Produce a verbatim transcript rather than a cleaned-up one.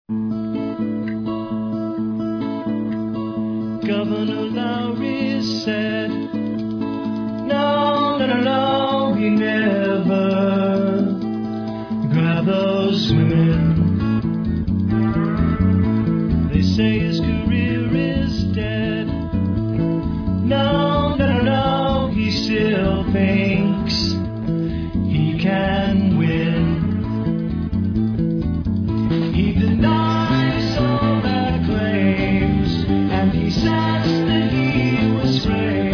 Governor Lowry said, no, no, no, no, he never grabbed those women. They say his career is dead. No, no, no, no, he still thinks he can win. He denies all their claims, and he says that he was framed.